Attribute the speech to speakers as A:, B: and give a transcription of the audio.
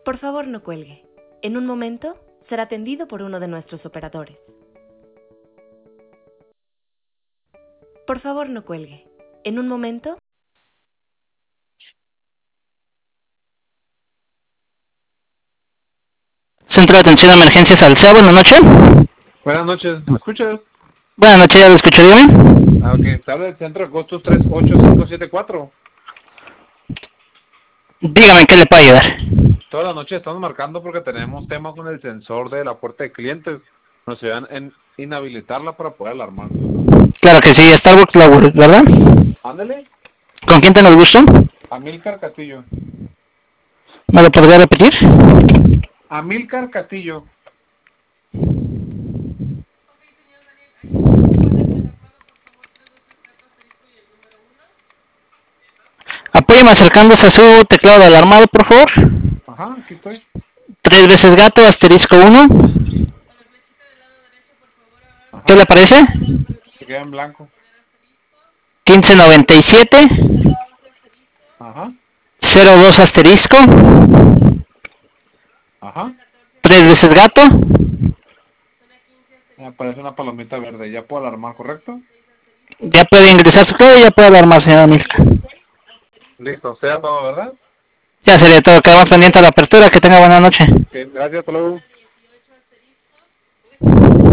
A: Por favor, no cuelgue. En un momento, será atendido por uno de nuestros operadores. Por favor, no cuelgue. En un momento...
B: Centro de Atención a Emergencias Alsea, buenas noches.
C: Buenas noches, ¿me escuchas?
B: Buenas noches, ya lo escucho, dígame.
C: Ah, ok, te habla del centro de costos 38574.
B: Dígame, ¿en qué le puedo ayudar?
C: Toda la noche estamos marcando porque tenemos tema con el sensor de la puerta de clientes. Nos ayudan en inhabilitarla para poder alarmar.
B: Claro que sí, Starbucks Lower, ¿verdad?
C: Ándale.
B: ¿Con quién tengo el gusto?
C: Amílcar Castillo.
B: ¿Me lo podría repetir?
C: Amílcar Castillo.
B: Apóyeme acercándose a su teclado de alarmado, por favor.
C: Ajá, aquí estoy.
B: 3 veces gato, asterisco 1.
C: Ajá.
B: ¿Qué le aparece?
C: Se queda en blanco.
B: 1597.
C: Ajá.
B: 02 asterisco.
C: Ajá.
B: 3 veces gato.
C: Me aparece una palomita verde. Ya puedo alarmar, ¿correcto?
B: Ya puede ingresar su clave y ya puede alarmar, señora Milka.
C: Listo, sea todo, ¿verdad?
B: Ya sería todo, quedamos pendiente a la apertura, que tenga buena noche.
C: Ok, gracias, hasta luego.